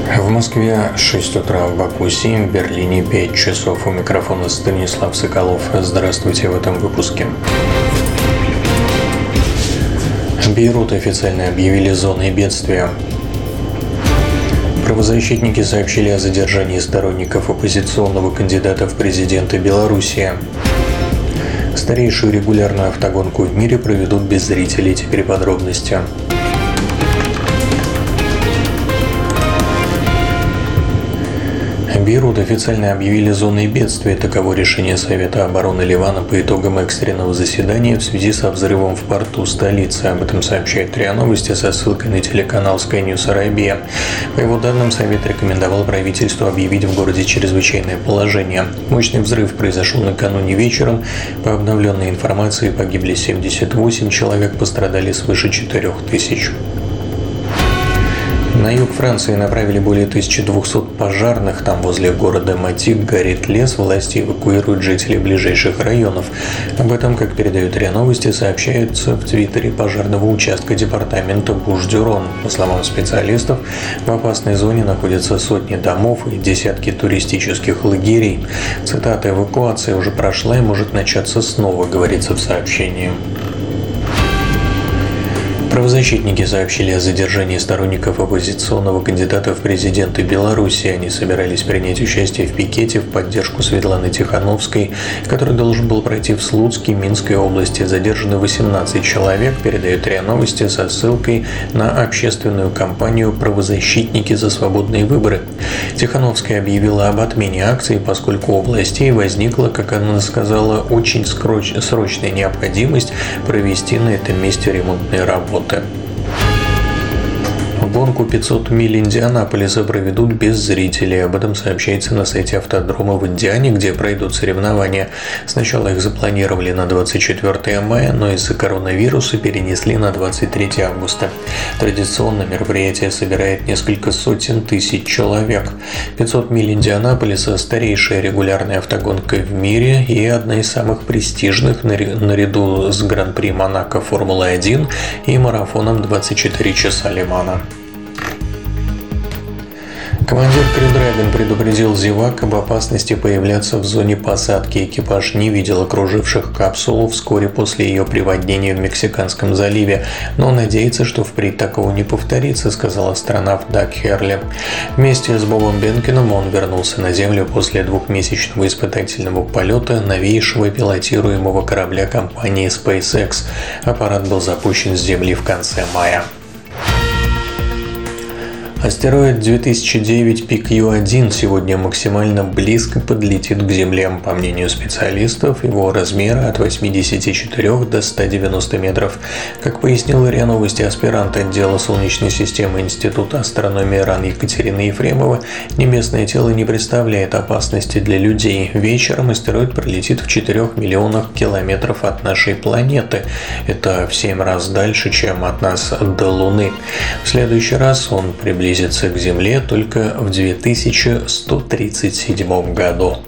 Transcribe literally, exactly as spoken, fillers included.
В Москве шесть утра, в Баку семь, в Берлине пять часов. У микрофона Станислав Соколов. Здравствуйте в этом выпуске. Бейрут официально объявили зоной бедствия. Правозащитники сообщили о задержании сторонников оппозиционного кандидата в президенты Белоруссии. Старейшую регулярную автогонку в мире проведут без зрителей. Теперь подробности. Бейрут официально объявили зоной бедствия. Таково решение Совета обороны Ливана по итогам экстренного заседания в связи со взрывом в порту столицы. Об этом сообщает РИА Новости со ссылкой на телеканал Sky News Arabia. По его данным, Совет рекомендовал правительству объявить в городе чрезвычайное положение. Мощный взрыв произошел накануне вечером. По обновленной информации погибли семьдесят восемь человек, пострадали свыше четырех тысяч. На юг Франции направили более тысячи двухсот пожарных. Там возле города Матик горит лес. Власти эвакуируют жителей ближайших районов. Об этом, как передают РИА Новости, сообщается в твиттере пожарного участка департамента Буш-Дюрон. По словам специалистов, в опасной зоне находятся сотни домов и десятки туристических лагерей. Цитата: «Эвакуация уже прошла и может начаться снова», говорится в сообщении. Правозащитники сообщили о задержании сторонников оппозиционного кандидата в президенты Беларуси. Они собирались принять участие в пикете в поддержку Светланы Тихановской, который должен был пройти в Слуцке, Минской области. Задержаны восемнадцать человек, передает РИА Новости со ссылкой на общественную кампанию «Правозащитники за свободные выборы». Тихановская объявила об отмене акции, поскольку у властей возникла, как она сказала, очень срочная необходимость провести на этом месте ремонтные работы. Гонку пятьсот миль Индианаполиса проведут без зрителей. Об этом сообщается на сайте автодрома в Индиане, где пройдут соревнования. Сначала их запланировали на двадцать четвёртое мая, но из-за коронавируса перенесли на двадцать третье августа. Традиционно мероприятие собирает несколько сотен тысяч человек. пятьсот миль Индианаполиса – старейшая регулярная автогонка в мире и одна из самых престижных наряду с Гран-при Монако Формулы один и марафоном двадцать четыре часа Лимана. Командир Crew Dragon предупредил зевак об опасности появляться в зоне посадки. Экипаж не видел окруживших капсулу вскоре после ее приводнения в Мексиканском заливе, но надеется, что впредь такого не повторится, сказал астронавт Даг Херли. Вместе с Бобом Бенкеном он вернулся на Землю после двухмесячного испытательного полета новейшего пилотируемого корабля компании SpaceX. Аппарат был запущен с Земли в конце мая. Астероид две тысячи девять пи кью один сегодня максимально близко подлетит к Земле. По мнению специалистов, его размеры от восьмидесяти четырёх до ста девяноста метров. Как пояснила РИА Новости аспирант отдела Солнечной системы Института астрономии РАН Екатерина Ефремова, небесное тело не представляет опасности для людей. Вечером астероид пролетит в четырёх миллионах километров от нашей планеты. Это в семь раз дальше, чем от нас до Луны. В следующий раз он приблизится к Земле только в две тысячи сто тридцать седьмом году.